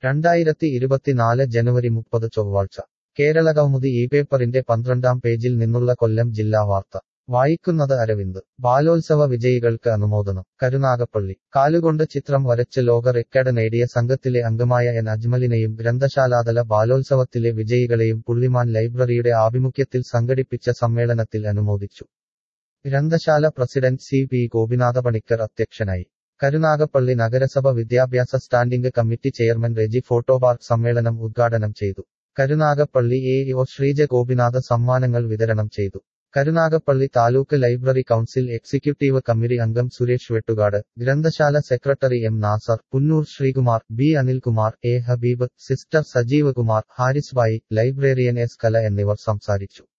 2024 ജനുവരി 30 ചൊവ്വാഴ്ച കേരളകൗമുദി ഈ പേപ്പറിന്റെ 12-ാം പേജിൽ നിന്നുള്ള കൊല്ലം ജില്ലാ വാർത്ത വായിക്കുന്നത് അരവിന്ദ്. ബാലോത്സവ വിജയികൾക്ക് അനുമോദനം. കരുനാഗപ്പള്ളി. കാലുകൊണ്ട് ചിത്രം വരച്ച് ലോക റെക്കോർഡ് നേടിയ സംഘത്തിലെ അംഗമായ എൻ അജ്മലിനെയും ഗ്രന്ഥശാലാതല ബാലോത്സവത്തിലെ വിജയികളെയും പുള്ളിമാൻ ലൈബ്രറിയുടെ ആഭിമുഖ്യത്തിൽ സംഘടിപ്പിച്ച സമ്മേളനത്തിൽ അനുമോദിച്ചു. ഗ്രന്ഥശാല പ്രസിഡന്റ് സി പി ഗോപിനാഥപണിക്കർ അധ്യക്ഷനായി. കരുനാഗപ്പള്ളി നഗരസഭ വിദ്യാഭ്യാസ standing committee chairman Reji photo park സമ്മേളനം ഉദ്ഘാടനം ചെയ്തു. കരുനാഗപ്പള്ളി എ.ഇ.ഒ ശ്രീജ ഗോപിനാഥ സമ്മാനങ്ങൾ വിതരണം ചെയ്തു. Karunagappally taluk library council executive committee അംഗം സുരേഷ് വെട്ടുകാട്, ഗ്രന്ഥശാല secretary M Nasar, Punnoor Sreekumar, B Anilkumar, A Habeeb, sister Sajeev Kumar, Haris Bai, librarian S Kala എന്നിവർ സംസാരിച്ചു.